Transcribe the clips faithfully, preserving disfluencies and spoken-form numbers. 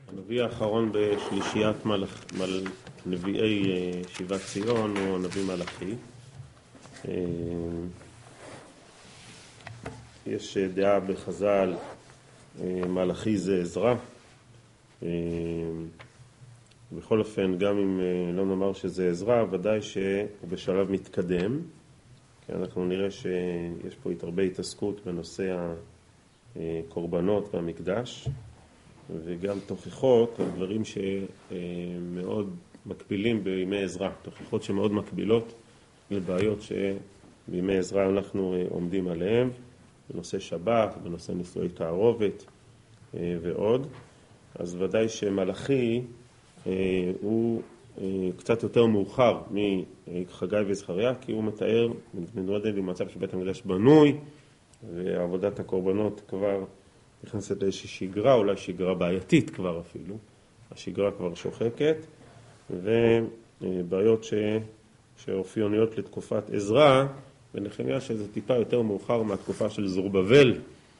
הנביא האחרון בשלישיית מלאכ... מל... נביאי שיבת ציון הוא הנביא מלאכי. יש דעה בחז"ל, מלאכי זה עזרא. בכל אופן, גם אם לא נאמר שזה עזרא, ודאי שהוא בשלב מתקדם, כי אנחנו נראה שיש פה הרבה התעסקות בנושא הקורבנות והמקדש, וגם תוכחות, דברים שמאוד מקבילים בימי עזרא, תוכחות שמאוד מקבילות לבעיות שבימי עזרא אנחנו עומדים עליהם, בנושא שבת, בנושא נישואי תערובת ועוד. אז ודאי שמלאכי הוא קצת יותר מאוחר מחגי וזכריה, כי הוא מתאר, מתמודד עם מצב שבית המקדש בנוי, ועבודת הקורבנות כבר נכנסת לאיזושהי שגרה, אולי שגרה בעייתית כבר אפילו. השגרה כבר שוחקת, ובעיות ש... שאופיוניות לתקופת עזרא, ונחמיה שזה טיפה יותר מאוחר מהתקופה של זרובבל,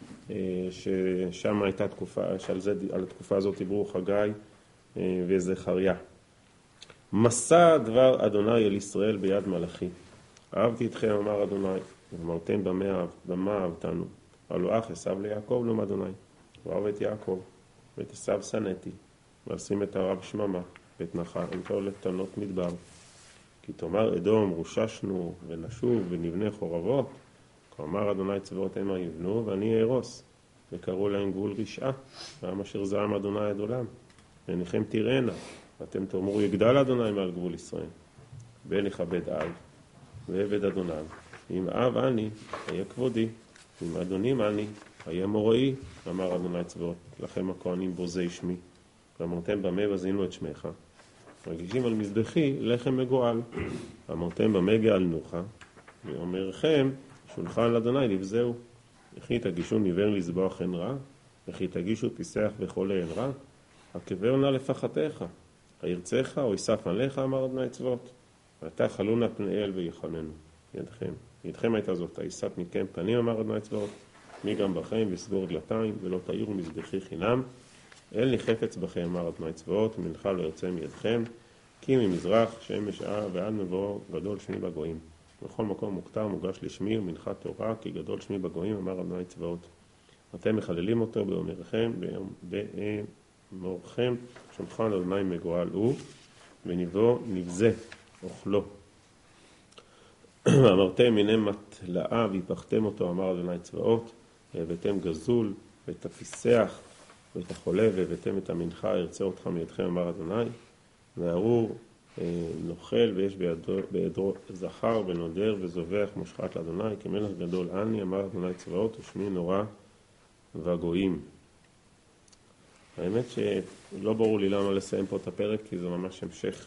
ששם הייתה תקופה, שעל זה, על התקופה הזאת דיברו חגי וזכריה. מסע דבר אדוני אל ישראל ביד מלאכי. אהבתי אתכם, אמר אדוני, ואמרתם במה אהבתנו. הלא אח עשיו ליעקב לא מאדוני, ואהב את יעקב, ואת עשיו שנאתי, ואשים את הרב שממה, ואת נחלתו לתנות מדבר. כי תאמר אדום רוששנו ונשוב ונבנה חורבות, כאמר אדוני צבאות המה יבנו, ואני אהרוס, וקראו להם גבול רשעה, ועם אשר זעם אדוני עד עולם, ועיניכם תראינה, ואתם תאמרו יגדל אדוני מעל גבול ישראל, בן יכבד אב, ועבד אדוניו, אם אב אני, היה כבודי, אם אדונים אני, היה מוראי, אמר אדוני צבאות, לכם הכהנים בוזי שמי, ואמרתם במה בזינו את שמך, מגישים על מזבחי לחם מגועל, אמרתם במה גאלנוכה, ואומרכם שולחן לאדוני לבזהו, וכי תגישו ניבר לזבוח אין רע, וכי תגישו פיסח וחולה אין רע, הקבר נא לפחתך, הירצך או יסף עליך, אמר אדוני צבאות, ואתה חלונה פני אל ויחננו, ידכם. ידכם הייתה זאת, היסת מכם פנים, אמר אדוני צבאות, מי גם בכם וסגור דלתיים, ולא תאירו מזבחי חינם, אל ניחפץ בכם, אמר אדוני צבאות, ומנחה לא יוצא מידכם, כי ממזרח, שמש אה, ועד מבוא גדול שמי בגויים. בכל מקום מוכתר מוגש לשמי ומנחת תורה, כי גדול שמי בגויים, אמר אדוני צבאות. אתם מחללים אותו באומרכם, באמורכם, שולחן אדוני מגועל הוא, ונבוא נבזה, אוכלו. אמרתם הנה מטלאה והפכתם אותו, אמר אדוני צבאות, והבאתם גזול ואת הפיסח ואת החולה והבאתם את המנחה, ירצה אותך מידכם, אמר אדוני. והארור נוכל ויש בידו, בידו זכר ונודר וזובח מושחת לאדוני, כמלך גדול אני, אמר אדוני צבאות, ושמי נורא והגויים. האמת שלא ברור לי למה לסיים פה את הפרק, כי זה ממש המשך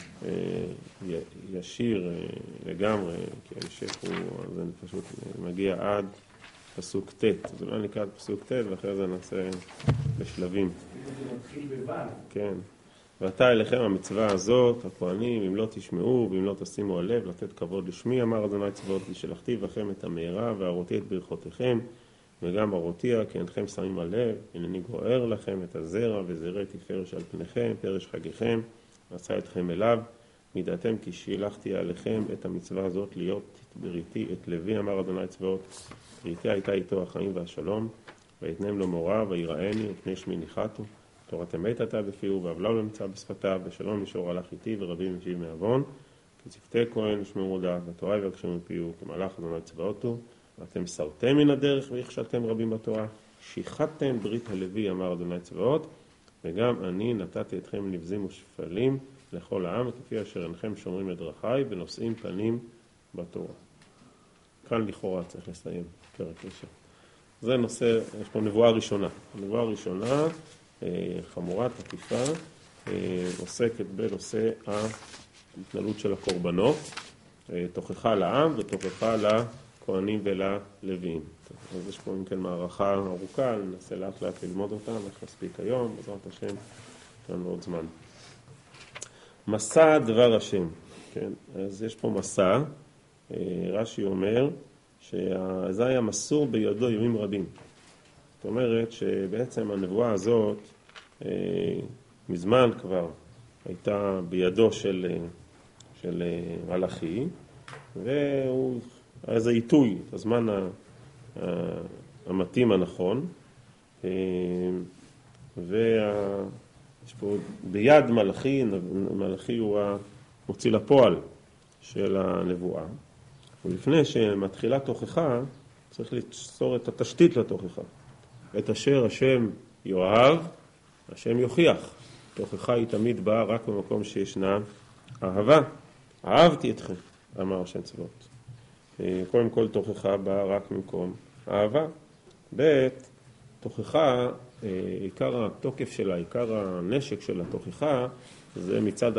ישיר לגמרי, כי ההמשך הוא, זה פשוט מגיע עד פסוק ט', אז אולי נקרא את פסוק ט' ואחרי זה נעשה בשלבים. זה מתחיל בבן. כן. ועתה אליכם המצווה הזאת, הכהנים, אם לא תשמעו ואם לא תשימו הלב, לתת כבוד לשמי, אמר אדוני צבאות, לשלחתי בכם את המהרה והראותי את ברכותיכם, וגם הראותיה, כי אינכם שמים הלב, הנני גוער לכם את הזרע וזרעי תפארש על פניכם, פרש חגיכם, ועשה אתכם אליו, מידעתם כי שילחתי עליכם את המצווה הזאת להיות בריתי את לוי, אמר אדוני צבאות, בריתי הייתה איתו החיים והשלום, ויתנם לו מורה ויראני ופני שמי ניחתו, תורת אמת אתה בפיהו ואבלו למצא בשפתיו, ושלום ישור הלך איתי ורבים משיב מעוון, כי צוותי כהן שמעו דעת, והתורה יבקשו מפיהו, כמלאך אדוני צבאותו, ואתם סרתם מן הדרך והכשלתם רבים בתורה, שיחדתם ברית הלוי, אמר אדוני צבאות, וגם אני נתתי אתכם נבזים ושפלים לכל העם, כפי אשר אינכם שומרים את דרכי ונושאים פנים בתורה. כאן לכאורה צריך לסיים פרק ראשון. זה נושא, יש פה נבואה ראשונה. הנבואה הראשונה, חמורה, תקיפה, עוסקת בנושא ההתנהלות של הקורבנות, תוכחה לעם ותוכחה לכהנים וללוויים. אז יש פה אם כן מערכה ארוכה, ננסה לאט לאט ללמוד אותה, איך נספיק היום, בעזרת השם, כאן עוד זמן. מסע דבר השם, כן? אז יש פה מסע, רש"י אומר שזה היה מסור בידו ימים רבים. זאת אומרת שבעצם הנבואה הזאת מזמן כבר הייתה בידו של, של מלאכי, והוא היה איזה עיתוי, את הזמן המתאים הנכון, ויש פה ביד מלאכי, מלאכי הוא המוציא לפועל של הנבואה, ולפני שמתחילה תוכחה צריך ליצור את התשתית לתוכחה, את אשר השם יאהב, השם יוכיח. תוכחה היא תמיד באה רק במקום שישנה אהבה. אהבתי אתכם, אמר השם צבאות. קודם כל תוכחה באה רק במקום אהבה. ב' תוכחה, עיקר התוקף שלה, עיקר הנשק של התוכחה, זה מצד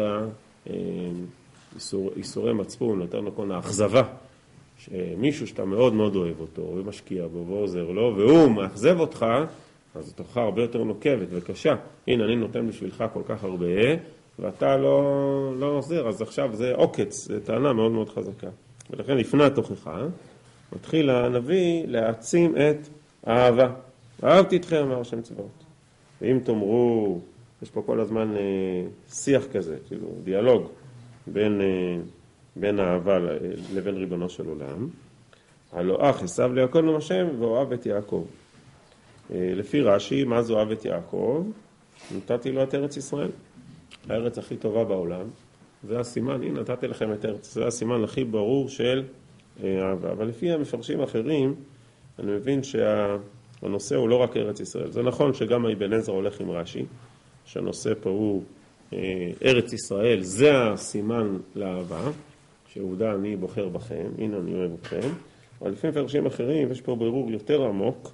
האיסורי מצפון, יותר נכון האכזבה. שמישהו שאתה מאוד מאוד אוהב אותו ומשקיע בו ועוזר לו, והוא מאכזב אותך, אז התוכחה הרבה יותר נוקבת וקשה. הנה, אני נותן בשבילך כל כך הרבה, ואתה לא, לא עוזר, אז עכשיו זה עוקץ, זה טענה מאוד מאוד חזקה. ולכן לפני התוכחה, מתחיל הנביא להעצים את האהבה. אהבתי אתכם, אמר השם צבאות. ואם תאמרו, יש פה כל הזמן אה, שיח כזה, כאילו דיאלוג בין, אה, בין האהבה לבין ריבונו של עולם. הלא אח עשיו ליעקב לו השם ואוהב את יעקב. לפי רש"י, מה זו אוהב את יעקב? נתתי לו את ארץ ישראל. הארץ הכי טובה בעולם. זה הסימן, הנה נתתי לכם את ארץ. זה הסימן הכי ברור של אהבה. אבל לפי המפרשים האחרים, אני מבין שהנושא הוא לא רק ארץ ישראל. זה נכון שגם אבן עזרא הולך עם רש"י, שהנושא פה הוא ארץ ישראל. זה הסימן לאהבה, שעובדה אני בוחר בכם, הנה אני אוהב אתכם. אבל לפי מפרשים אחרים, יש פה בירור יותר עמוק,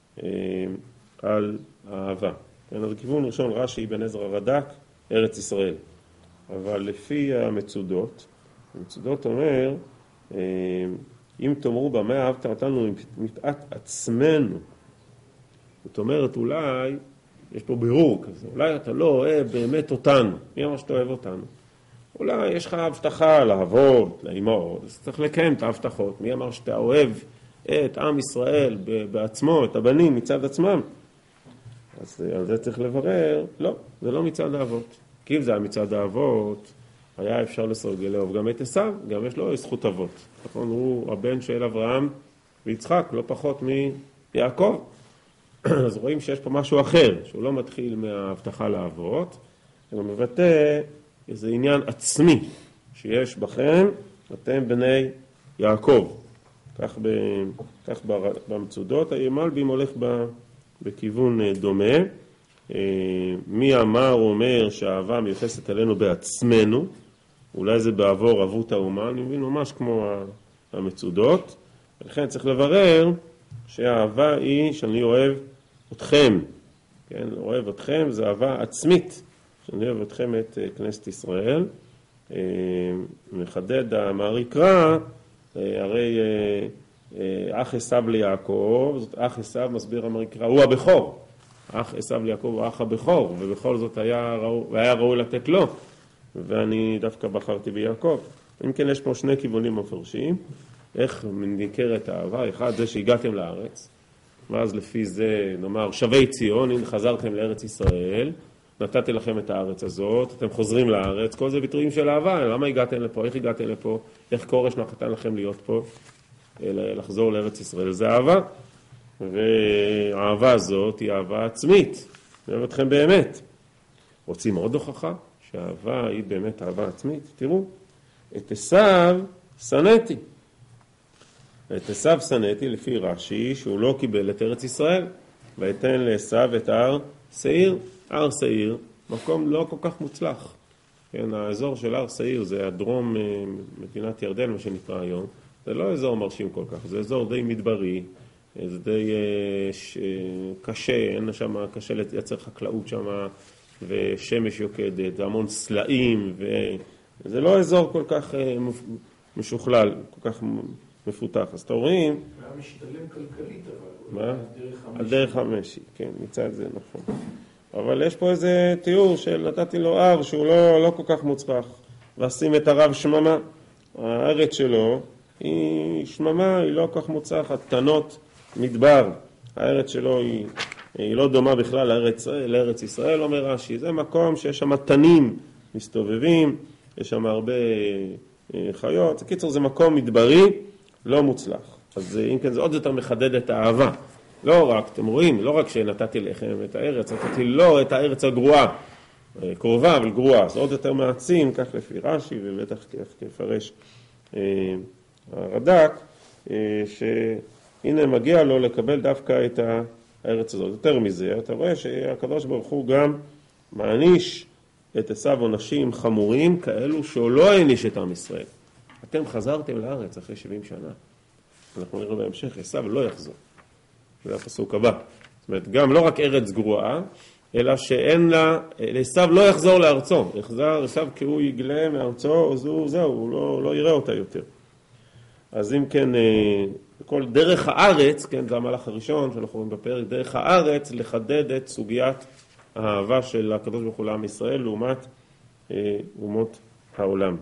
על האהבה. אז כיוון ראשון רש"י אבן עזרא רד"ק ארץ ישראל. אבל לפי המצודות, המצודות אומר, אם תאמרו במה אהבת אותנו מפאת עצמנו, זאת אומרת אולי, יש פה בירור כזה, אולי אתה לא אוהב באמת אותנו, מי אמר שאתה אוהב אותנו? אולי יש לך הבטחה לעבוד, לאמהות, אז צריך לקיים את ההבטחות, מי אמר שאתה אוהב את עם ישראל בעצמו, את הבנים מצד עצמם. אז על זה צריך לברר, לא, זה לא מצד האבות. כי אם זה היה מצד האבות, היה אפשר לסרגל לאהוב גם את עשיו, גם יש לו זכות אבות. נכון, הוא הבן של אברהם ויצחק, לא פחות מיעקב. אז רואים שיש פה משהו אחר, שהוא לא מתחיל מההבטחה לאבות, אלא מבטא איזה עניין עצמי שיש בכם, אתם בני יעקב. כך, ב, כך במצודות, המלבים הולך ב, בכיוון דומה. מי אמר אומר שהאהבה מיוחסת עלינו בעצמנו, אולי זה בעבור אבות האומה, אני מבין ממש כמו המצודות, ולכן צריך לברר שהאהבה היא שאני אוהב אתכם, כן? אוהב אתכם זה אהבה עצמית, שאני אוהב אתכם את כנסת ישראל. מחדד המעריקרא, הרי אח עשיו ליעקב, זאת אח עשיו מסביר המעריקרא, הוא הבכור. אח עשיו ליעקב הוא אח הבכור, ובכל זאת היה ראוי, היה ראוי לתת לו, ואני דווקא בחרתי ביעקב. אם כן, יש פה שני כיוונים מפרשים, איך ניכרת האהבה. אחד זה שהגעתם לארץ, ואז לפי זה נאמר שבי ציון, הנה חזרתם לארץ ישראל, נתתי לכם את הארץ הזאת, אתם חוזרים לארץ, כל זה ביטויים של אהבה. למה הגעתם לפה? איך הגעתם לפה? איך כורש נתן לכם להיות פה? לחזור לארץ ישראל, זה אהבה. והאהבה הזאת היא אהבה עצמית. אני אוהב אתכם באמת. רוצים עוד הוכחה? שהאהבה היא באמת אהבה עצמית? תראו, את עשיו שנאתי. את עשיו שנאתי לפי רש"י שהוא לא קיבל את ארץ ישראל, ויתן לעשיו את הר שעיר. הר שעיר, מקום לא כל כך מוצלח. כן, האזור של הר שעיר זה הדרום מדינת ירדן, מה שנקרא היום. זה לא אזור מרשים כל כך, זה אזור די מדברי, זה די ש... קשה, אין שם, קשה לייצר חקלאות שם, ושמש יוקדת, והמון סלעים, וזה לא אזור כל כך משוכלל, כל כך מפותח. אז אתם רואים... היה משתלם כלכלית, אבל... מה? על דרך המשי, כן, מצד זה נכון. אבל יש פה איזה תיאור של נתתי לו הר שהוא לא, לא כל כך מוצלח, ועשים את הרב שממה. הארץ שלו היא שממה, היא לא כל כך מוצלחת, תנות מדבר. הארץ שלו היא היא לא דומה בכלל לארץ, לארץ ישראל, אומר רש"י. זה מקום שיש שם תנים מסתובבים, יש שם הרבה חיות. בקיצור, זה מקום מדברי, לא מוצלח. אז אם כן, זה עוד יותר מחדד את האהבה. לא רק, אתם רואים, לא רק שנתתי לכם את הארץ, נתתי לא את הארץ הגרועה, קרובה אבל גרועה. זה עוד יותר מעצים, כך לפי רש"י, ובטח כפרש הרד"ק, שהנה מגיע לו לקבל דווקא את הארץ הזאת. יותר מזה, אתה רואה שהקדוש ברוך הוא גם מעניש את עשיו עונשים חמורים כאלו שהוא לא העניש את עם ישראל. אתם חזרתם לארץ אחרי שבעים שנה. אנחנו נראה בהמשך, עשיו לא יחזור. זה הפסוק הבא. זאת אומרת, גם לא רק ארץ גרועה, אלא שאין לה, עשיו לא יחזור לארצו. יחזר עשיו כי הוא יגלה מארצו, אז הוא, זהו, הוא לא, לא יראה אותה יותר. אז אם כן, כל דרך הארץ, כן, זה המהלך הראשון שאנחנו רואים בפרק, דרך הארץ לחדד את סוגיית האהבה של הקדוש ברוך הוא לעם ישראל לעומת אה, אומות העולם.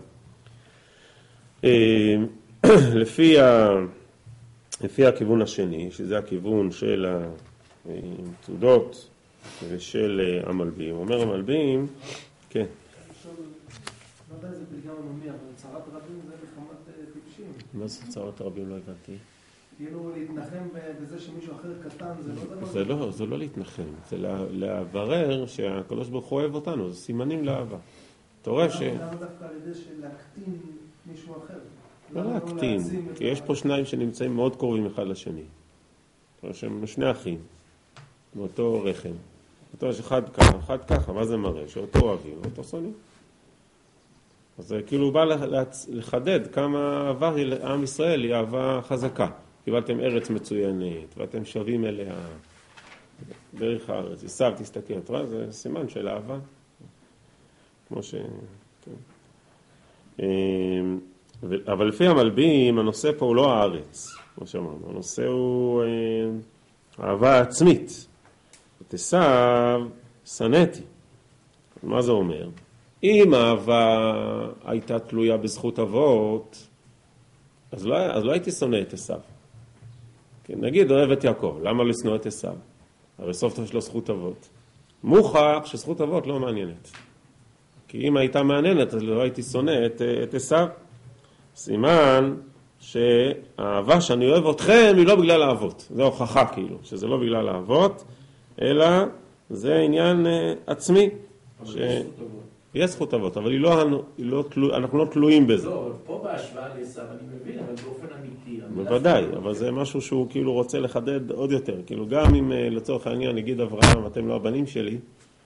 אה, לפי, ה, לפי הכיוון השני, שזה הכיוון של המצודות ושל המלבים, אומר המלבים, כן. לא יודע איזה פתגם עממי, אבל צרת רבים זה מלחמת טיפשים. מה זה צרת רבים? לא הבנתי. כאילו להתנחם בזה שמישהו אחר קטן, זה לא דבר... זה לא, זה לא להתנחם, זה להברר שהקדוש ברוך הוא אוהב אותנו, זה סימנים לאהבה. אתה רואה ש... למה דווקא על ידי של להקטין מישהו אחר? לא להקטין, כי יש פה שניים שנמצאים מאוד קרובים אחד לשני. זאת אומרת שהם שני אחים, מאותו רחם. אותו יש אחד ככה, אחד ככה, מה זה מראה? שאותו אוהבים, אותו שונאים. אז זה כאילו בא לחדד כמה אהבה לעם ישראל היא אהבה חזקה. קיבלתם ארץ מצוינת, ואתם שווים אליה דרך הארץ. עשיו, תסתכל, אתה רואה? זה סימן של אהבה. כמו ש... כן. אבל לפי המלבים, הנושא פה הוא לא הארץ, כמו שאמרנו. הנושא הוא אהבה עצמית. את עשיו, שנאתי. מה זה אומר? אם האהבה הייתה תלויה בזכות אבות, אז לא, אז לא הייתי שונא את עשיו. כן, נגיד, אוהב את יעקב, למה לא לשנוא את עשיו? הרי סוף טוב יש לו זכות אבות. מוכח שזכות אבות לא מעניינת. כי אם הייתה מעניינת, אז לא הייתי שונא את, את עשיו. סימן שהאהבה שאני אוהב אתכם היא לא בגלל האבות. זה הוכחה כאילו, שזה לא בגלל האבות, אלא זה עניין עצמי. ש... יש זכות אבות, אבל היא לא, היא לא תלו, אנחנו לא תלויים בזה. לא, פה בהשוואה לעשיו אני מבין, אבל באופן אמיתי. בוודאי, אבל זה משהו שהוא כאילו רוצה לחדד עוד יותר. כאילו גם אם לצורך העניין נגיד אברהם, אתם לא הבנים שלי,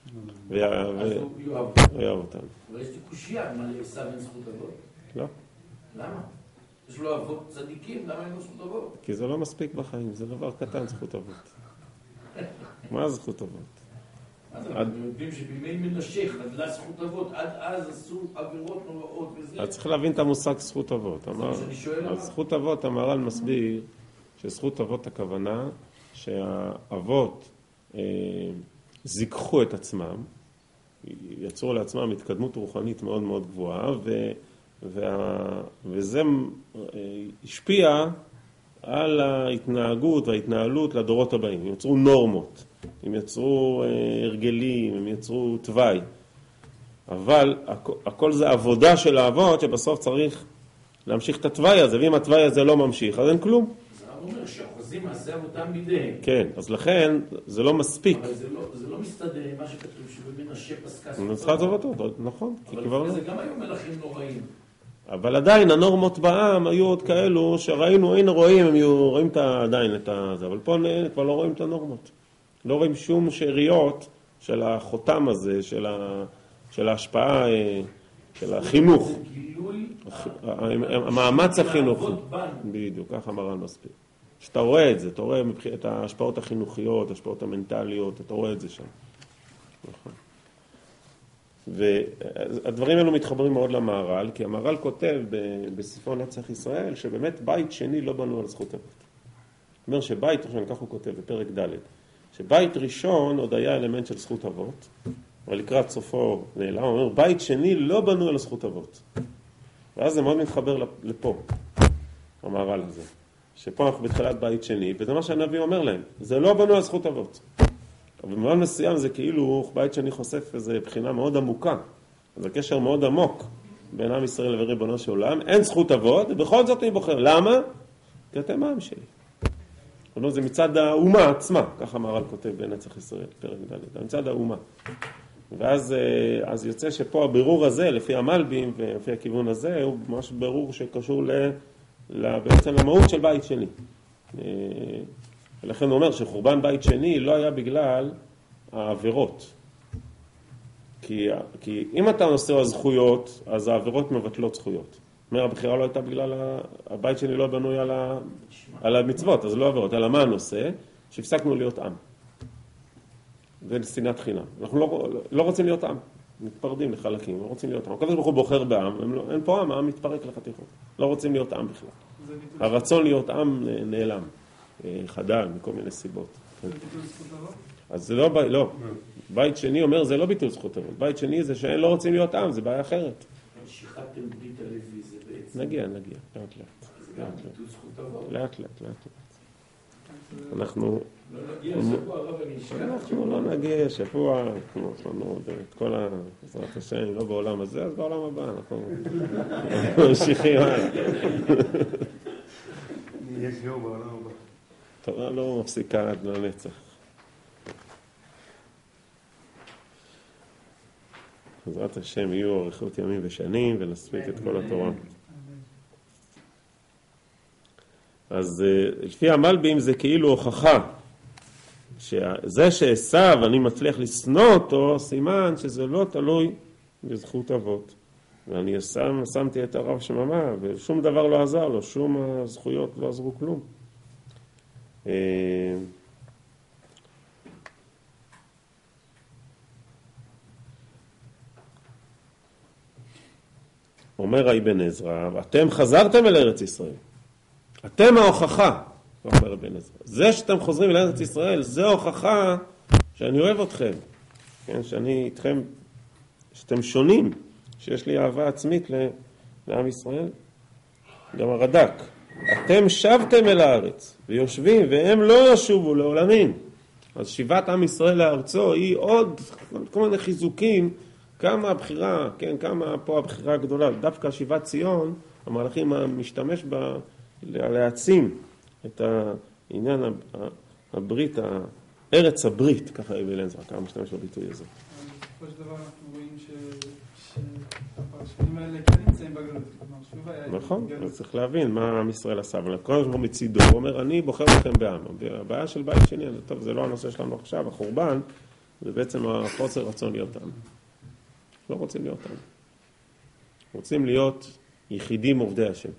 ויאהב אותנו. אבל יש לי קושייה, מה לעשיו אין זכות אבות? לא. למה? יש לו אבות צדיקים, למה אין לו זכות אבות? כי זה לא מספיק בחיים, זה דבר קטן זכות אבות. מה זכות אבות? אז אנחנו יודעים שבימי מנשה חדלה זכות אבות, עד אז עשו עבירות נוראות וזה. אז צריך להבין את המושג זכות אבות. זכות אבות, המהר"ל מסביר שזכות אבות הכוונה שהאבות זיככו את עצמם, יצרו לעצמם התקדמות רוחנית מאוד מאוד גבוהה, וזה השפיע על ההתנהגות וההתנהלות לדורות הבאים. הם יצרו נורמות, הם יצרו הרגלים, הם יצרו תוואי. אבל הכל זה עבודה של האבות שבסוף צריך להמשיך את התוואי הזה, ואם התוואי הזה לא ממשיך, אז אין כלום. זה אומר שהחוזים מעשה אבותם בידיהם. כן, אז לכן זה לא מספיק. אבל זה לא, זה לא מסתדר עם מה שכתוב שבמנשה פסקה זכות נצחה זוותות, נכון. אבל זה גם היו מלכים נוראים. אבל עדיין הנורמות בעם היו עוד כאלו שראינו, הנה רואים, הם היו, רואים את, עדיין את זה, אבל פה כבר לא רואים את הנורמות. לא רואים שום שאריות של החותם הזה, של, ה, של ההשפעה, של החינוך. זה גילוי... המאמץ החינוכי. בדיוק, ככה מר"ל מספיק. שאתה רואה את זה, אתה רואה את ההשפעות החינוכיות, ההשפעות המנטליות, אתה רואה את זה שם. נכון. והדברים האלו מתחברים מאוד למהר"ל, כי המהר"ל כותב בספרו נצח ישראל, שבאמת בית שני לא בנו על זכות אבות. זאת אומרת שבית ראשון, כך הוא כותב בפרק ד', שבית ראשון עוד היה אלמנט של זכות אבות, אבל לקראת סופו נעלם, הוא אומר, בית שני לא בנו על זכות אבות. ואז זה מאוד מתחבר לפה, המהר"ל הזה. שפה אנחנו בתחילת בית שני, וזה מה שהנביא אומר להם, זה לא בנו על זכות אבות. אבל במובן מסוים זה כאילו בית שני חושף איזו בחינה מאוד עמוקה. זה קשר מאוד עמוק בין עם ישראל וריבונו של עולם. אין זכות אבות, ובכל זאת אני בוחר. למה? כי אתם העם שלי. זה מצד האומה עצמה, ככה מהר"ל כותב בנצח ישראל, פרק ד', מצד האומה. ואז אז יוצא שפה הבירור הזה, לפי המלבים ולפי הכיוון הזה, הוא ממש בירור שקשור ל, ל, בעצם למהות של בית שני. ולכן הוא אומר שחורבן בית שני לא היה בגלל העבירות. כי, כי אם אתה נושא הזכויות, אז העבירות מבטלות זכויות. אומר, הבחירה לא הייתה בגלל הבית שני לא בנוי על, ה, על המצוות, אז לא עבירות. אלא מה הנושא? שהפסקנו להיות עם. זה שנאת חינם. אנחנו לא, לא רוצים להיות עם. מתפרדים לחלקים, לא רוצים להיות עם. הקדוש ברוך הוא בוחר בעם, לא, אין פה עם, העם מתפרק לחתיכות. לא רוצים להיות עם בכלל. הרצון להיות עם נעלם. חדל, מכל מיני סיבות. זה ביטול זכות אבות? אז זה לא, לא. בית שני אומר, זה לא ביטול זכות אבות. בית שני זה שהם לא רוצים להיות עם, זה בעיה אחרת. משיכת ברית הלוי זה בעצם... נגיע, נגיע, לאט לאט. זה גם ביטול זכות אבות. לאט לאט, לאט לאט. אנחנו... לא נגיע שבוע הרב אני אשכח. אנחנו לא נגיע שבוע, כמו שלנו, את כל ה... בעזרת השם, לא בעולם הזה, אז בעולם הבא. אנחנו ממשיכים הלאה. יש יום בעולם הבא. תורה לא מפסיקה עד לנצח. בעזרת השם יהיו אריכות ימים ושנים ונספיק את כל התורה. אז לפי המלבים זה כאילו הוכחה שזה שעשיו אני מצליח לשנוא אותו, סימן שזה לא תלוי בזכות אבות. ואני שם, שמתי את הרב שממה ושום דבר לא עזר לו, שום הזכויות לא עזרו כלום. אומר אבן עזרא, אתם חזרתם אל ארץ ישראל. אתם ההוכחה, אומר אבן עזרא. זה שאתם חוזרים אל ארץ ישראל, זה ההוכחה שאני אוהב אתכם. כן, שאני איתכם, שאתם שונים, שיש לי אהבה עצמית לעם ישראל. גם הרד"ק. אתם שבתם אל הארץ ויושבים, והם לא ישובו לעולמים. אז שיבת עם ישראל לארצו היא עוד כל מיני חיזוקים, כמה הבחירה, כן, כמה פה הבחירה הגדולה. דווקא שיבת ציון, המהלכים משתמש בה להעצים את העניין הברית, ארץ הברית, ככה אבן עזרא, כמה משתמש בביטוי הזה. בסופו של דבר אנחנו רואים שהפרשנים האלה כן נמצאים בגלות. נכון, אז צריך להבין מה עם ישראל עשה. אבל כל הזמן מצידו, הוא אומר, אני בוחר לכם בעם. הבעיה של בית שני, טוב, זה לא הנושא שלנו עכשיו, החורבן, זה בעצם החוסר רצון להיות עם. לא רוצים להיות עם. רוצים להיות יחידים עובדי השם.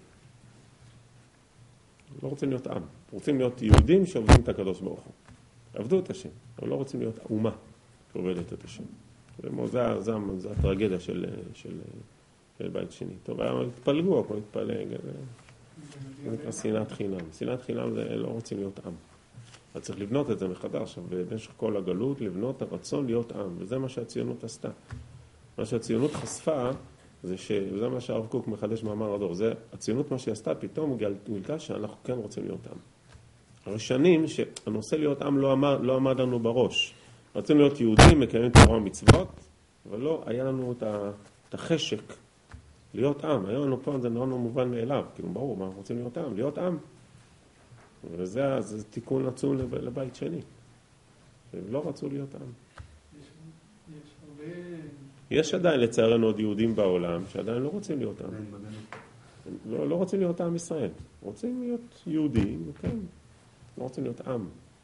לא רוצים להיות עם. רוצים להיות יהודים שעובדים את הקדוש ברוך הוא. עבדו את השם, אבל לא רוצים להיות אומה שעובדת את השם. זה, זה, זה הטרגדיה של, של, של בית שני. טוב, התפלגו, הכל התפלג. זה נקרא שנאת חינם. שנאת חינם זה לא רוצים להיות עם. אז צריך לבנות את זה מחדש. במשך כל הגלות, לבנות הרצון להיות עם. וזה מה שהציונות עשתה. מה שהציונות חשפה, זה שזה מה שהרב קוק מחדש מאמר הדור. זה הציונות מה שהיא עשתה, פתאום גילתה שאנחנו כן רוצים להיות עם. הרי שנים שהנושא להיות עם לא עמד, לא עמד לנו בראש. רצינו להיות יהודים, מקיימים תורה ומצוות, אבל לא, היה לנו את החשק להיות עם. היום לנו פה זה נורא מובן מאליו, כאילו ברור, מה אנחנו רוצים להיות עם? להיות עם. וזה זה תיקון עצום לבית שני. לא רצו להיות עם. יש הרבה... יש עדיין לצערנו עוד יהודים בעולם שעדיין לא רוצים להיות עם. לא, לא רוצים להיות עם ישראל. רוצים להיות יהודים, כן. לא רוצים להיות עם.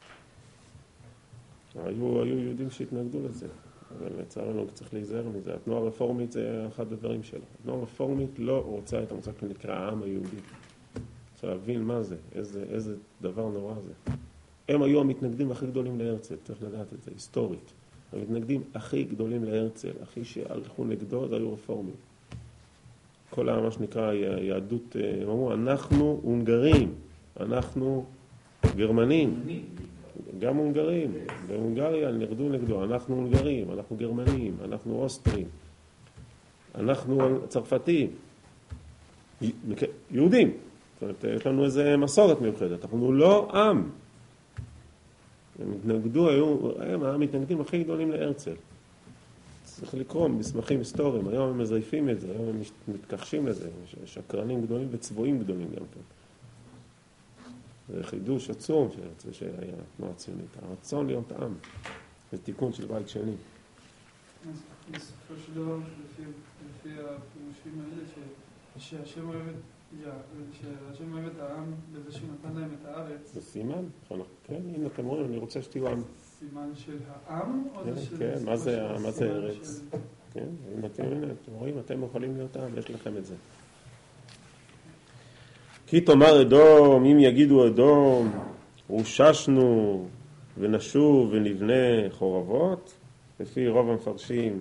היו, היו יהודים שהתנגדו לזה. אבל לצערנו צריך להיזהר מזה. התנועה הרפורמית זה אחד הדברים שלה. התנועה הרפורמית לא רוצה את המושג שנקרא העם היהודי. צריך להבין מה זה, איזה, איזה דבר נורא זה. הם היו המתנגדים הכי גדולים להרצל, צריך לדעת את זה, היסטורית. המתנגדים הכי גדולים להרצל, הכי שהלכו נגדו, זה היו רפורמים. כל מה שנקרא יהדות, הם אמרו, אנחנו הונגרים, אנחנו גרמנים, גם הונגרים, בהונגריה נרדו נגדו, אנחנו הונגרים, אנחנו גרמנים, אנחנו אוסטרים, אנחנו צרפתים, יהודים. זאת אומרת, יש לנו איזה מסורת מיוחדת, אנחנו לא עם. הם התנגדו, היו, הם המתנגדים הכי גדולים להרצל. צריך לקרוא מסמכים היסטוריים, היום הם מזייפים את זה, היום הם מתכחשים לזה, שקרנים גדולים וצבועים גדולים גם כן. זה חידוש עצום של הרצל שהיה תנועה ציונית, הרצון להיות עם, זה תיקון של בית שני. בסופו של דבר, לפי הפירושים האלה, שהשם אוהב שהשם אוהב את העם בזה שהוא נתן להם את הארץ. זה סימן? כן, הנה אתם רואים, אני רוצה שתהיו עם. סימן של העם? כן, מה זה ארץ? כן, אם אתם רואים, אתם יכולים להיות עם, יש לכם את זה. כי תאמר אדום, אם יגידו אדום, רוששנו ונשוב ונבנה חורבות, לפי רוב המפרשים,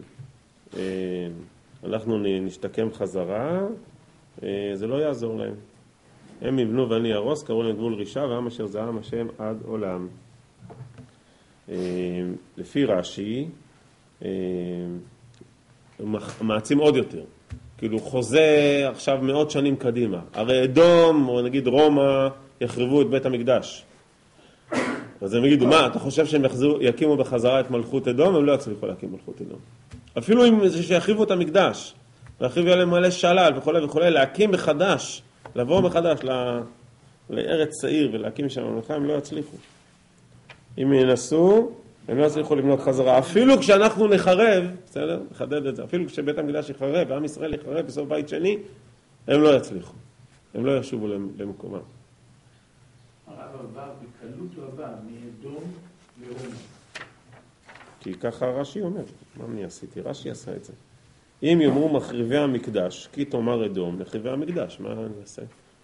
אנחנו נשתקם חזרה, זה לא יעזור להם. הם יבנו ואני ארוס, קראו להם גבול רישה, ועם אשר זה עם השם עד עולם. לפי רש"י, מעצים עוד יותר. כאילו חוזה עכשיו מאות שנים קדימה. הרי אדום, או נגיד רומא, יחרבו את בית המקדש. אז הם יגידו, מה, אתה חושב שהם יחזרו, יקימו בחזרה את מלכות אדום? הם לא יצליחו להקים מלכות אדום. אפילו אם זה שיחריבו את המקדש, להחריב עליהם מלא שלל וכו' וכו', להקים מחדש, לבוא מחדש ל... לארץ צעיר ולהקים שם ממלכה, הם לא יצליחו. אם ינסו, הם לא יצליחו לבנות חזרה. אפילו כשאנחנו נחרב, בסדר? נחדד את זה, אפילו כשבית המקדש יחרב, ועם ישראל יחרב בסוף בית שני, הם לא יצליחו. הם לא ישובו למקומם. הרב עבר בקלות רבה מאדום לרומא. כי ככה רש"י אומר. מה אני עשיתי? רש"י עשה את זה. אם יאמרו מחריבי המקדש, כי תאמר אדום, מחריבי המקדש, מה אני אעשה?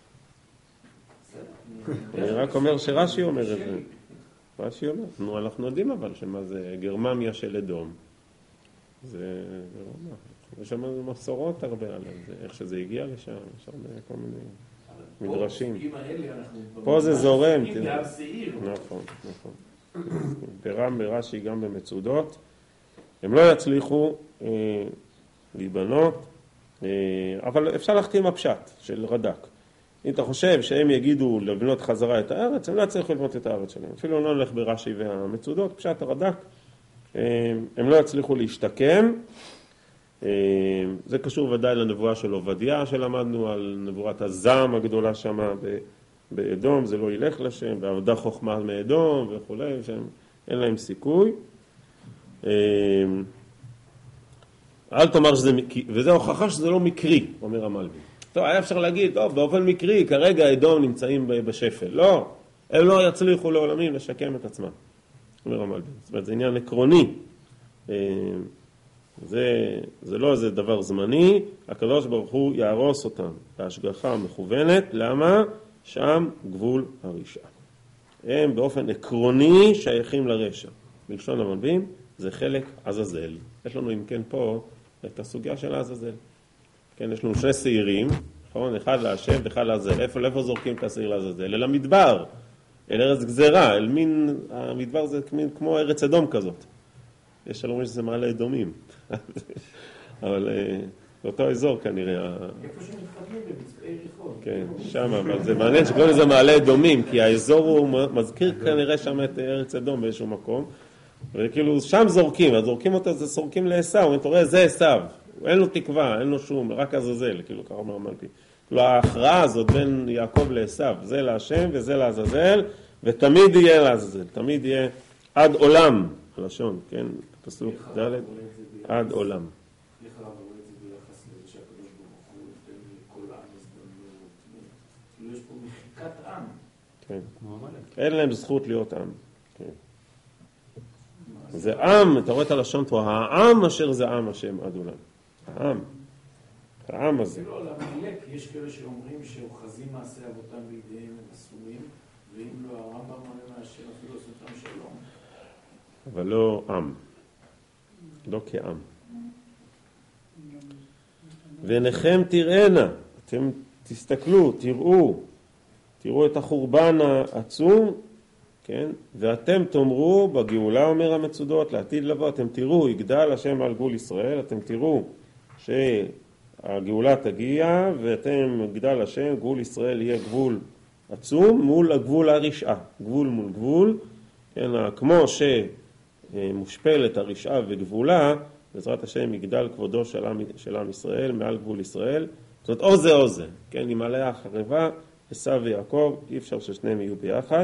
אני רק אומר שרש"י אומר את זה. רש"י אומר, נו, אנחנו יודעים אבל שמה זה גרמניה של אדום. זה רומא. יש שם מסורות הרבה עליהם, איך שזה הגיע לשם, יש שם כל מיני מדרשים. פה זה זורם. נכון, נכון. ברם ברש"י גם במצודות. הם לא יצליחו להיבנות, אבל אפשר להחתים הפשט של רד"ק. אם אתה חושב שהם יגידו לבנות חזרה את הארץ, הם לא יצליחו לבנות את הארץ שלהם. אפילו לא נלך ברש"י והמצודות, פשט הרד"ק. הם לא יצליחו להשתקם. זה קשור ודאי לנבואה של עובדיה שלמדנו, על נבואת הזעם הגדולה שם באדום, זה לא ילך לשם, ועבדה חוכמה מאדום וכו', שאין להם סיכוי. אל תאמר שזה, וזה הוכחה שזה לא מקרי, אומר המלבי. טוב, היה אפשר להגיד, טוב, באופן מקרי, כרגע אדום נמצאים בשפל. לא, הם לא יצליחו לעולמים לשקם את עצמם, אומר המלבי. זאת אומרת, זה עניין עקרוני. זה, זה לא איזה דבר זמני, הקדוש ברוך הוא יהרוס אותם בהשגחה מכוונת. למה? שם גבול הרשע. הם באופן עקרוני שייכים לרשע. בלשון המלבים, זה חלק עזאזל. יש לנו אם כן פה את הסוגיה של העזאזל. כן, יש לנו שני שעירים, נכון? אחד להשם ואחד לעזאזל. איפה, איפה זורקים את השעיר לעזאזל? אל המדבר, אל ארץ גזרה, אל מין, המדבר זה מין, כמו ארץ אדום כזאת. יש שאומרים שזה מעלה אדומים. אבל באותו אזור כנראה. איפה שמתחתנים במצפה יריחו. כן, שם, אבל זה מעניין שקוראים לזה מעלה אדומים, כי האזור הוא מזכיר כנראה שם את ארץ אדום באיזשהו מקום. וכאילו שם זורקים, אז זורקים אותו, זה זורקים לעשו, אתה רואה, זה עשו, אין לו תקווה, אין לו שום, רק עזאזל, כאילו ככה אומר אמרתי. כאילו ההכרעה הזאת בין יעקב לעשו, זה להשם וזה לעזאזל, ותמיד יהיה לעזאזל, תמיד יהיה עד עולם, לשון, כן, פסוק ד' עד עולם. איך הרב רואה את זה ביחס לזה שהקדוש ברוך הוא נותן לכל עם הזדמנות? כאילו יש פה מחיקת עם. כן. אין להם זכות להיות עם. כן. זה עם, אתה רואה את הלשון פה, העם אשר זה עם השם עד עולם. העם. העם הזה. אפילו על המלך, יש כאלה שאומרים שאוחזים מעשי אבותם בידיהם הם אסורים, ואם לא הרמב"ם אומר מהשם אפילו עשותם שלום. אבל לא עם. לא כעם. ועיניכם תראינה, אתם תסתכלו, תראו, תראו את החורבן העצום, כן? ואתם תאמרו, בגאולה אומר המצודות, לעתיד לבוא, אתם תראו, יגדל השם על גבול ישראל, אתם תראו שהגאולה תגיע, ואתם יגדל השם, גבול ישראל יהיה גבול עצום, מול הגבול הרשעה, גבול מול גבול, כן, כמו שמושפלת הרשעה וגבולה, בעזרת השם יגדל כבודו של עם, של עם ישראל מעל גבול ישראל. זאת אומרת, או זה או זה. כן, עם עליה החרבה, עשיו ויעקב, אי אפשר ששניהם יהיו ביחד.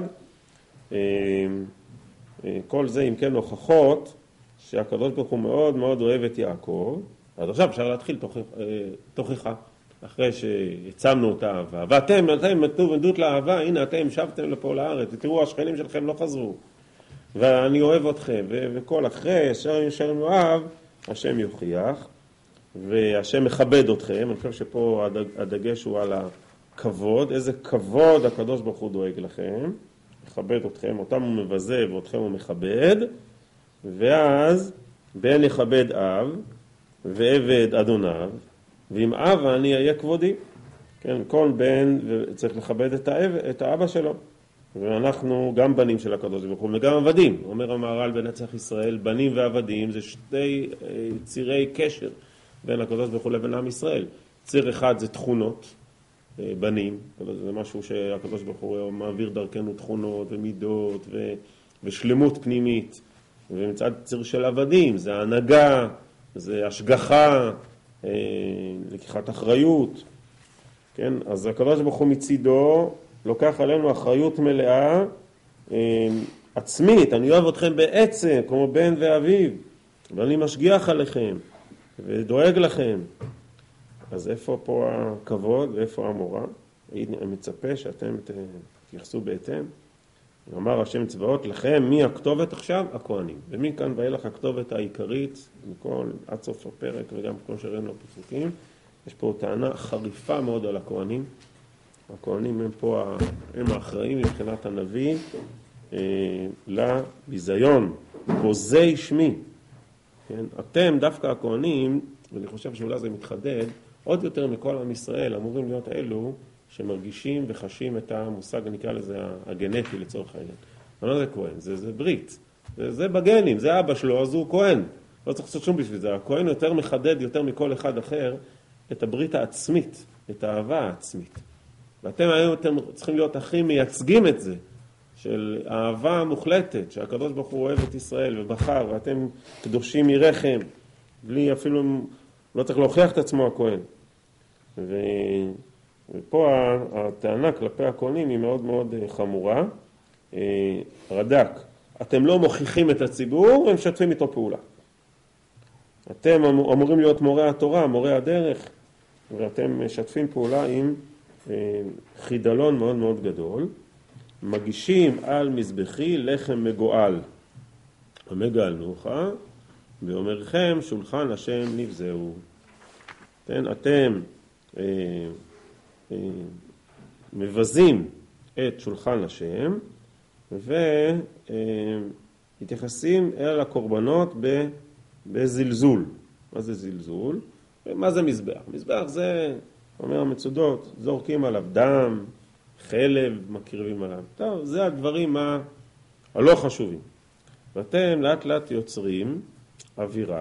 כל זה, אם כן, הוכחות שהקדוש ברוך הוא מאוד מאוד אוהב את יעקב. אז עכשיו אפשר להתחיל תוכחה, אחרי שיצמנו את האהבה. ואתם, אתם נתנו עדות לאהבה, הנה אתם שבתם לפה לארץ, ותראו, השכנים שלכם לא חזרו. ואני אוהב אתכם, ו- וכל אחרי, אשר אשר יאהב, השם יוכיח, והשם מכבד אתכם. אני חושב שפה הדג, הדגש הוא על הכבוד, איזה כבוד הקדוש ברוך הוא דואג לכם, מכבד אתכם, אותם הוא מבזה ואתכם הוא מכבד, ואז בן יכבד אב, ועבד אדוניו, ואם אבא אני אהיה כבודי. כן, כל בן צריך לכבד את, האב, את האבא שלו. ואנחנו גם בנים של הקדוש ברוך הוא וגם עבדים. אומר המהר"ל בנצח ישראל, בנים ועבדים זה שתי צירי קשר בין הקדוש ברוך הוא לבין עם ישראל. ציר אחד זה תכונות, בנים, זה משהו שהקדוש ברוך הוא מעביר דרכנו תכונות ומידות ו, ושלמות פנימית. ומצד ציר של עבדים זה הנהגה, זה השגחה, לקיחת אחריות. כן, אז הקדוש ברוך הוא מצידו לוקח עלינו אחריות מלאה, עצמית. אני אוהב אתכם בעצם, כמו בן ואביו, ואני משגיח עליכם ודואג לכם. אז איפה פה הכבוד ואיפה המורא? אני מצפה שאתם תייחסו בהתאם. אמר השם צבאות לכם, מי הכתובת עכשיו? הכהנים. ומי כאן ואילך הכתובת העיקרית, מכל עד סוף הפרק וגם כמו שראינו בפסוקים, יש פה טענה חריפה מאוד על הכהנים. הכהנים הם פה, הם האחראים מבחינת הנביא אה, לביזיון, בוזי שמי. כן? אתם דווקא הכהנים, ואני חושב שאולי זה מתחדד, עוד יותר מכל עם ישראל אמורים להיות אלו שמרגישים וחשים את המושג, נקרא לזה הגנטי לצורך העניין. אבל זה כהן, זה, זה ברית, זה, זה בגנים, זה אבא שלו, אז הוא כהן. לא צריך לעשות שום בשביל זה. הכהן יותר מחדד יותר מכל אחד אחר את הברית העצמית, את האהבה העצמית. ואתם היום אתם צריכים להיות הכי מייצגים את זה, של אהבה מוחלטת, שהקדוש ברוך הוא אוהב את ישראל ובחר, ואתם קדושים מרחם, בלי אפילו, לא צריך להוכיח את עצמו הכהן. ו... ופה הטענה כלפי הכהנים היא מאוד מאוד חמורה. רד"ק, אתם לא מוכיחים את הציבור, הם משתפים איתו פעולה. אתם אמורים להיות מורי התורה, מורי הדרך, ואתם משתפים פעולה עם חידלון מאוד מאוד גדול. מגישים על מזבחי לחם מגואל. המגאלנוך, ואומרכם שולחן השם נבזהו. כן, אתם אה, אה, מבזים את שולחן השם, ומתייחסים אל הקורבנות בזלזול. מה זה זלזול? מה זה מזבח? מזבח זה, אומר המצודות, זורקים עליו דם, חלב, מקריבים עליו. טוב, זה הדברים ה... הלא חשובים. ואתם לאט לאט יוצרים אווירה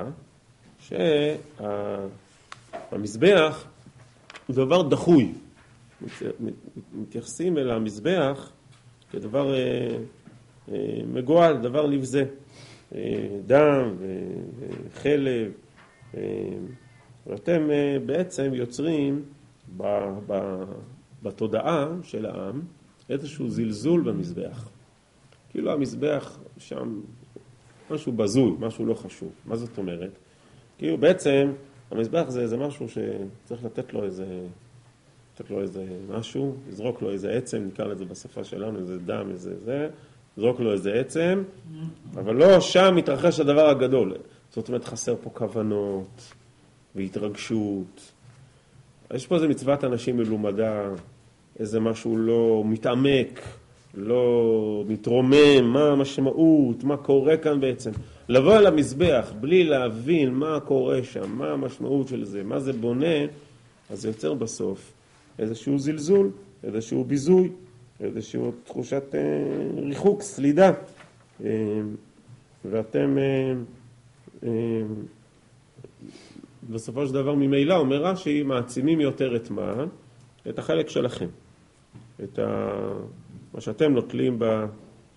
שהמזבח הוא דבר דחוי. מתייחסים אל המזבח כדבר אה, אה, מגועל, דבר נבזה. אה, דם וחלב. אה, ואתם אה, בעצם יוצרים ב, ב, בתודעה של העם איזשהו זלזול במזבח. כאילו המזבח שם משהו בזוי, משהו לא חשוב. מה זאת אומרת? כאילו בעצם המזבח זה, זה משהו שצריך לתת לו איזה, לתת לו איזה משהו, לזרוק לו איזה עצם, נקרא לזה בשפה שלנו, איזה דם, איזה זה, לזרוק לו איזה עצם, אבל לא שם מתרחש הדבר הגדול. זאת אומרת, חסר פה כוונות והתרגשות. יש פה איזה מצוות אנשים מלומדה, איזה משהו לא מתעמק, לא מתרומם, מה המשמעות, מה קורה כאן בעצם. לבוא על המזבח בלי להבין מה קורה שם, מה המשמעות של זה, מה זה בונה, אז זה יוצר בסוף איזשהו זלזול, איזשהו ביזוי, איזשהו תחושת אה, ריחוק, סלידה. אה, ואתם אה, אה, בסופו של דבר ממילא אומר רש"י, מעצימים יותר את מה? את החלק שלכם. את ה... מה שאתם נוטלים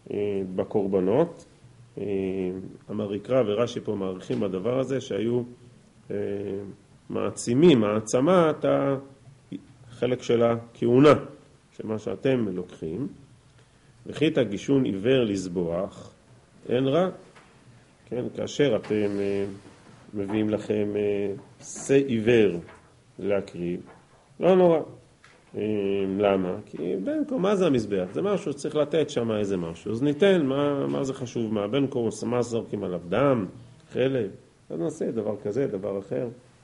בקורבנות. המריקרא ורש"י פה מעריכים בדבר הזה שהיו מעצימים, העצמת החלק של הכהונה, שמה שאתם לוקחים. וכי תגישון עיוור לזבוח, אין רע. כן, כאשר אתם מביאים לכם שא עיוור להקריב, לא נורא. למה? כי בין כה, מה זה המזבח? זה משהו שצריך לתת שם איזה משהו. אז ניתן, מה, מה זה חשוב? מה? בין כה, מה זורקים עליו? דם? חלב? אז נעשה דבר כזה, דבר אחר.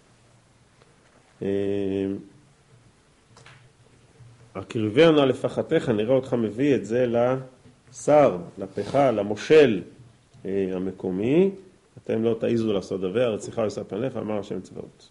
הקריבנו נא לפחתך, נראה אותך מביא את זה לשר, לפחה, למושל המקומי. אתם לא תעיזו לעשות דבר, רציחה ושא פניך, אמר השם צבאות.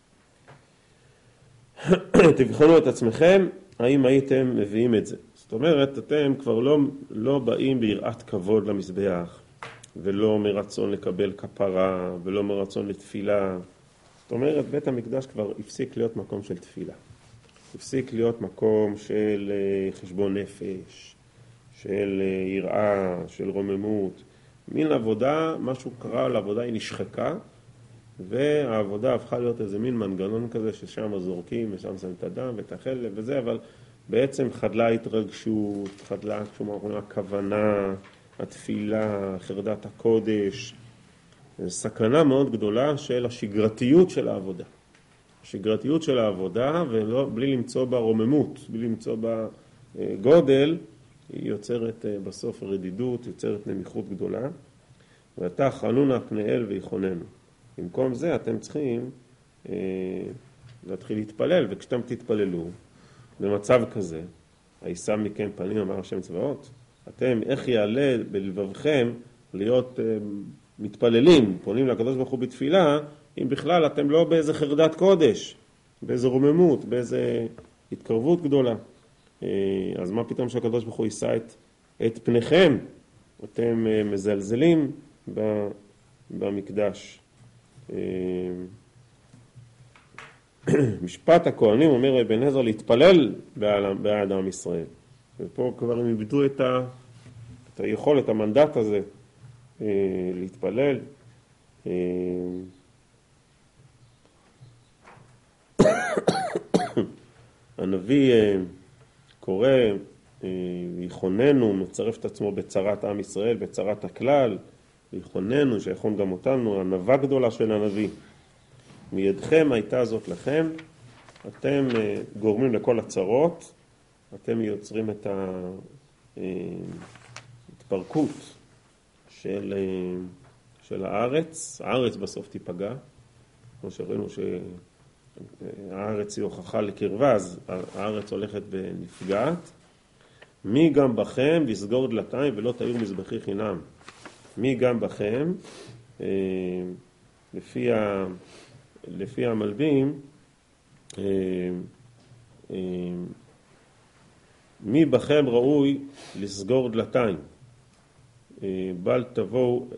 תבחנו את עצמכם, האם הייתם מביאים את זה. זאת אומרת, אתם כבר לא, לא באים ביראת כבוד למזבח, ולא מרצון לקבל כפרה, ולא מרצון לתפילה. זאת אומרת, בית המקדש כבר הפסיק להיות מקום של תפילה. הפסיק להיות מקום של חשבון נפש, של יראה, של רוממות. מין עבודה, משהו קרה לעבודה, היא נשחקה, והעבודה הפכה להיות איזה מין מנגנון כזה ששם זורקים ושם שמים את הדם ואת החלב וזה, אבל בעצם חדלה התרגשות, חדלה הכוונה, התפילה, חרדת הקודש. סכנה מאוד גדולה של השגרתיות של העבודה. השגרתיות של העבודה, ובלי למצוא בה רוממות, בלי למצוא בה גודל, היא יוצרת בסוף רדידות, יוצרת נמיכות גדולה. ואתה חנונה פני אל ויחוננו. במקום זה אתם צריכים אה, להתחיל להתפלל, וכשאתם תתפללו במצב כזה, הישא מכם פנים אמר השם צבאות, אתם איך יעלה בלבבכם להיות אה, מתפללים, פונים לקדוש ברוך הוא בתפילה, אם בכלל אתם לא באיזה חרדת קודש, באיזה רוממות, באיזה התקרבות גדולה. אה, אז מה פתאום שהקדוש ברוך הוא יישא את, את פניכם? אתם אה, מזלזלים במקדש. משפט הכהנים אומר אבן עזרא להתפלל בעד עם ישראל, ופה כבר הם איבדו את, ה, את היכולת, המנדט הזה להתפלל. הנביא קורא ויחוננו, מצרף את עצמו בצרת עם ישראל, בצרת הכלל, ויחוננו שיכון גם אותנו, ענווה גדולה של הנביא. מידכם הייתה זאת לכם, אתם גורמים לכל הצרות, אתם יוצרים את ההתפרקות של, של הארץ, הארץ בסוף תיפגע, כמו שראינו שהארץ היא הוכחה לקרבה, אז הארץ הולכת ונפגעת. מי גם בכם לסגור דלתיים ולא תאיר מזבחי חינם. מי גם בכם, לפי, ה, לפי המלבים, מי בכם ראוי לסגור דלתיים, בל תבואו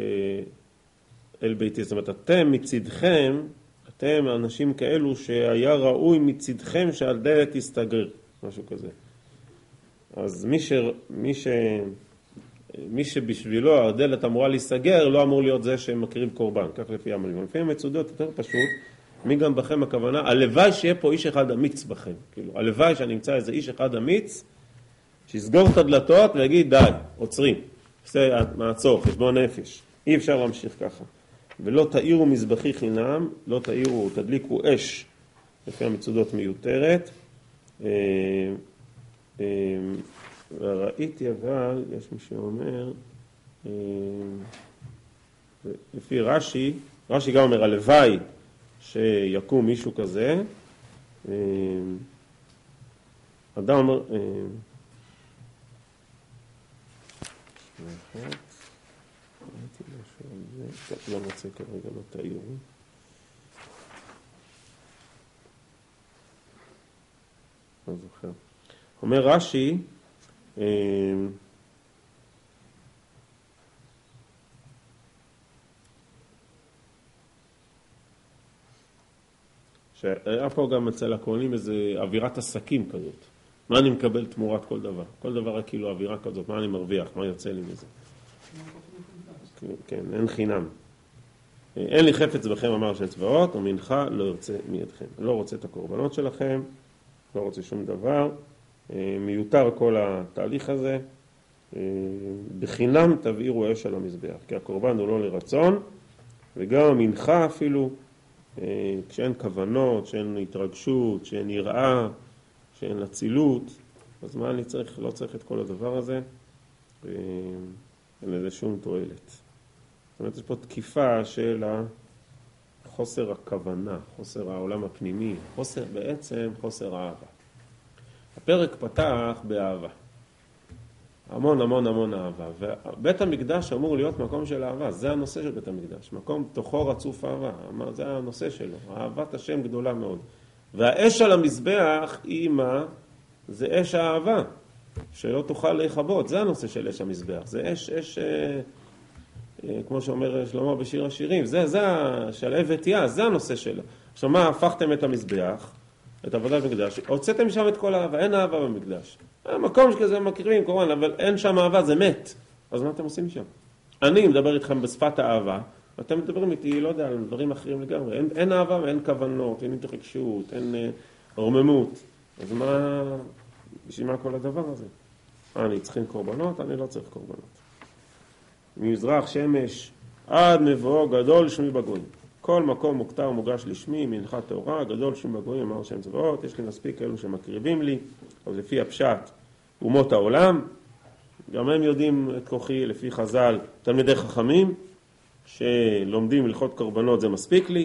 אל ביתי. זאת אומרת, אתם מצדכם, אתם אנשים כאלו שהיה ראוי מצדכם שהדלת תסתגר, משהו כזה. אז מי ש... מי ש... מי שבשבילו הדלת אמורה להיסגר, לא אמור להיות זה שמקריב קורבן, כך לפי המלבים. לפי המצודות יותר פשוט, מי גם בכם הכוונה, הלוואי שיהיה פה איש אחד אמיץ בכם. כאילו, הלוואי שאני אמצא איזה איש אחד אמיץ, שיסגור את הדלתות ויגיד, די, עוצרים. עושה מעצור, חשבון נפש. אי אפשר להמשיך ככה. ולא תאירו מזבחי חינם, לא תאירו, תדליקו אש, לפי המצודות מיותרת. וראיתי אבל, יש מי שאומר, לפי רש"י, רש"י גם אומר, הלוואי שיקום מישהו כזה, אדם אומר, ראיתי משהו על זה, לא מוצא כרגע, לא תאירו. לא זוכר. אומר רש"י, שהיה פה גם אצל הכהנים איזה אווירת עסקים כזאת. מה אני מקבל תמורת כל דבר? כל דבר רק כאילו אווירה כזאת, מה אני מרוויח? מה יוצא לי מזה? כן, אין חינם. אין לי חפץ בכם אמר של צבאות, ומנחה לא ירצה מידכם. לא רוצה את הקורבנות שלכם, לא רוצה שום דבר. מיותר כל התהליך הזה. בחינם תבעירו אש על המזבח, כי הקורבן הוא לא לרצון, וגם המנחה אפילו, כשאין כוונות, כשאין התרגשות, כשאין יראה, כשאין אצילות, אז מה אני צריך? לא צריך את כל הדבר הזה. אין לזה שום תועלת. זאת אומרת, יש פה תקיפה של חוסר הכוונה, חוסר העולם הפנימי, חוסר, בעצם חוסר האהבה. הפרק פתח באהבה. המון המון המון אהבה. ובית המקדש אמור להיות מקום של אהבה. זה הנושא של בית המקדש. מקום תוכו רצוף אהבה. זה הנושא שלו. אהבת השם גדולה מאוד. והאש על המזבח היא מה? זה אש האהבה. שלא תוכל להיכבות. זה הנושא של אש המזבח. זה אש, אש, אה, אה, כמו שאומר שלמה בשיר השירים. זה, זה השלהי ותיה. זה הנושא שלו. עכשיו מה? הפכתם את המזבח, את עבודת המקדש. הוצאתם שם את כל האהבה. אין אהבה במקדש. המקום שכזה מקריבים, קורבן, אבל אין שם אהבה, זה מת. אז מה אתם עושים שם? אני מדבר איתכם בשפת האהבה, אתם מדברים איתי, לא יודע, על דברים אחרים לגמרי. אין, אין אהבה ואין כוונות, אין התרגשות, אין אה, רוממות. אז מה, בשביל מה כל הדבר הזה? אני צריכים קורבנות? אני לא צריך קורבנות. ממזרח שמש עד מבואו גדול שמי בגויים. כל מקום מוכתר מוגש לשמי, מנחת תורה, גדול שמי בגויים, אמר שם צבאות, יש לי מספיק אלו שמקריבים לי, אז לפי הפשט, אומות העולם, גם הם יודעים את כוחי, לפי חז"ל, תלמידי חכמים, שלומדים ללכות קורבנות זה מספיק לי,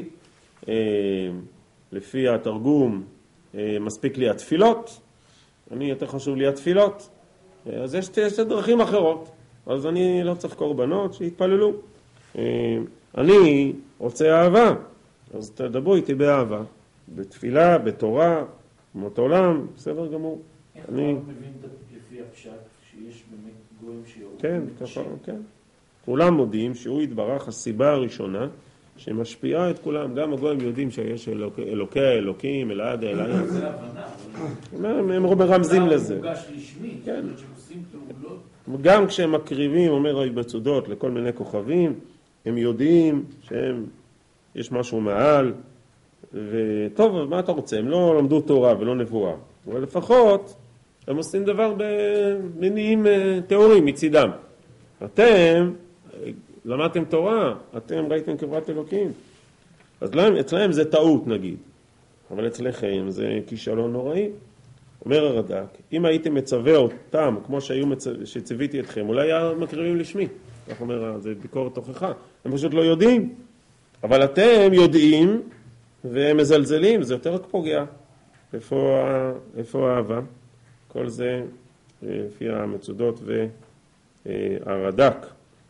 לפי התרגום, מספיק לי התפילות, אני יותר חשוב לי התפילות, אז יש, יש דרכים אחרות, אז אני לא צריך קורבנות, שיתפללו. אני רוצה אהבה, אז תדברו איתי באהבה, בתפילה, בתורה, אומות העולם, בסדר גמור. איך אני אתה מבין לפי הפשט שיש באמת גויים שיורדים? כן, ככה, כן. כולם מודיעים שהוא יתברך הסיבה הראשונה שמשפיעה את כולם, גם הגויים יודעים שיש אלוק, אלוקי האלוקים, אלעד האלוהים. זה הבנה. הם, הם מרמזים לזה. מוגש רשמי, כן. זאת אומרת שהם עושים פעולות. גם כשהם מקריבים, אומר מצודות לכל מיני כוכבים, הם יודעים שהם, יש משהו מעל, וטוב, מה אתה רוצה? הם לא למדו תורה ולא נבואה, אבל לפחות הם עושים דבר במניעים תיאוריים מצידם. אתם למדתם תורה, אתם ראיתם קרבת אלוקים. אז להם, אצלהם זה טעות נגיד, אבל אצלכם זה כישלון נוראי. אומר הרד"ק, אם הייתם מצווה אותם כמו שהיו מצו... שציוויתי אתכם, אולי היה מקריבים לשמי. כך אומר, זה ביקורת תוכחה. הם פשוט לא יודעים. אבל אתם יודעים והם מזלזלים, זה יותר רק פוגע. איפה, איפה האהבה? כל זה לפי המצודות והרד"ק.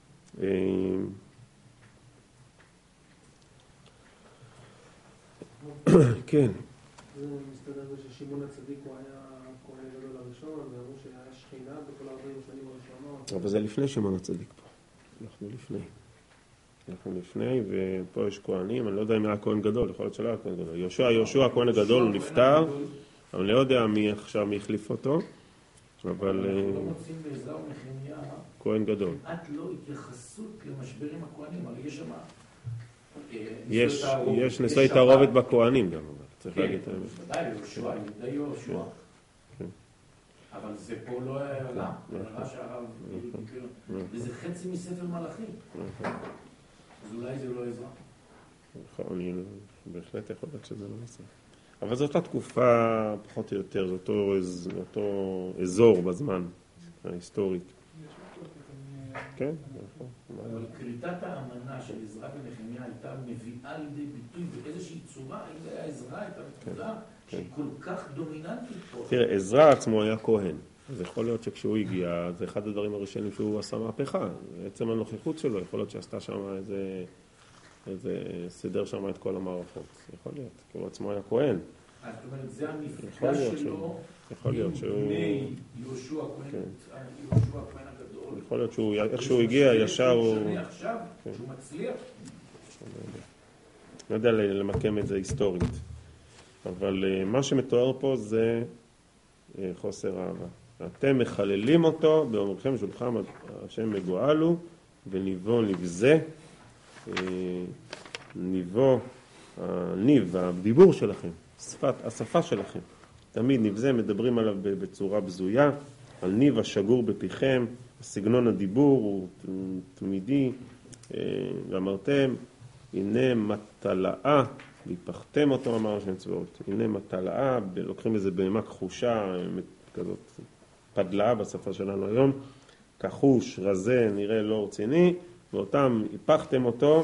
כן. זה מסתדר ששמעון הצדיק הוא היה כהן גדול הראשון, ואמרו שהיה שכינה בכל ארבעים שנים הראשונות. אבל זה לפני שמעון הצדיק פה. אנחנו לפני. אנחנו לפני, ופה יש כהנים, אני לא יודע אם היה כהן גדול, יכול להיות שלא היה כהן גדול. יהושע, יהושע, הכהן הגדול, הוא נפטר, אבל אני לא יודע מי עכשיו, מי החליף אותו, אבל... אנחנו לא מוצאים בעזרא ונחמיה כהן גדול. כמעט לא התייחסות למשברים הכהנים, אבל יש שם... יש, יש נשואי תערובת בכהנים גם, צריך להגיד את האמת. ודאי, יהושע, יהודה יהושע. אבל זה פה לא היה עלה, עלה שהרב, וזה חצי מספר מלאכים. אז אולי זה לא עזרא. אני בהחלט יכול להיות שזה לא עזרא. אבל זאת התקופה פחות או יותר, זה אותו, אותו אזור בזמן ההיסטורית. כן, נכון. אבל קריטת האמנה של עזרא ונחמיה הייתה מביאה לידי ביטוי באיזושהי צורה, אם זה היה עזרא, הייתה נקודה שהיא כל כך דומיננטית פה. תראה, עזרא עצמו היה כהן. אז יכול להיות שכשהוא הגיע, זה אחד הדברים הראשונים שהוא עשה מהפכה. בעצם הנוכחות שלו, יכול להיות שעשתה שם איזה, איזה סידר שם את כל המערכות. יכול להיות, כי הוא עצמו היה כהן. זאת אומרת, זה המפגש שלו יכול להיות שהוא... לפני יהושע הכהן הגדול. יכול להיות שהוא, איך שהוא הגיע, ישר הוא... שני עכשיו, שהוא מצליח. לא יודע למקם את זה היסטורית. אבל מה שמתואר פה זה חוסר אהבה. אתם מחללים אותו, באומרכם שולחם השם מגואלו, וניבו נבזה, ניבו, הניב, הדיבור שלכם, שפת, השפה שלכם. תמיד נבזה, מדברים עליו בצורה בזויה, על ניב השגור בפיכם, סגנון הדיבור הוא תמידי, ואמרתם, הנה מטלאה, והפכתם אותו, אמר השם צבאות. הנה מטלאה, לוקחים איזה בהמה כחושה, כזאת פדלאה בשפה שלנו היום, כחוש, רזה, נראה לא רציני, ואותם הפכתם אותו,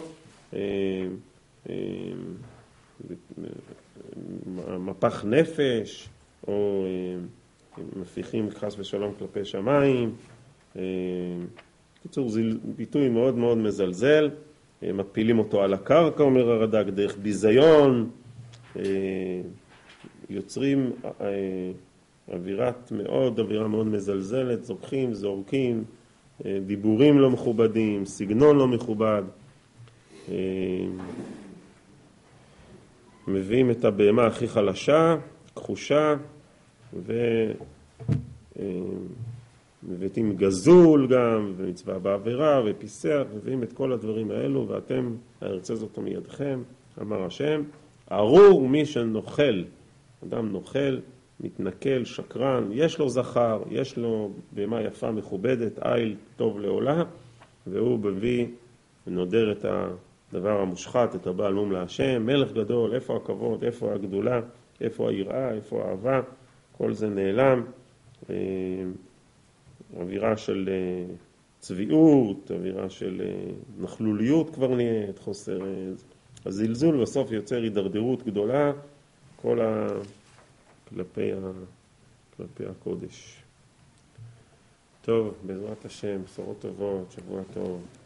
מפח נפש, או מפיחים חס ושלום כלפי שמיים. קיצור, זה ביטוי מאוד מאוד מזלזל, מפילים אותו על הקרקע, אומר הרד"ק, דרך ביזיון, יוצרים אווירת מאוד, אווירה מאוד מזלזלת, זורקים, זורקים, דיבורים לא מכובדים, סגנון לא מכובד. מביאים את הבהמה הכי חלשה, כחושה, ומביאים גזול גם, ומצווה בעבירה, ופיסח, מביאים את כל הדברים האלו, ואתם, ארצה זאת מידכם, אמר השם, ארור מי שנוכל, אדם נוכל, מתנכל, שקרן, יש לו זכר, יש לו בהמה יפה מכובדת, איל טוב לעולה, והוא מביא ונודר את הדבר המושחת, את הבעל מום להשם, מלך גדול, איפה הכבוד, איפה הגדולה, איפה היראה, איפה האהבה, כל זה נעלם, אווירה של צביעות, אווירה של נכלוליות כבר נהיית, חוסר הזלזול, בסוף יוצר הידרדרות גדולה, כל ה... כלפי, ה... כלפי הקודש. טוב, בעזרת השם, בשורות טובות, שבוע טוב.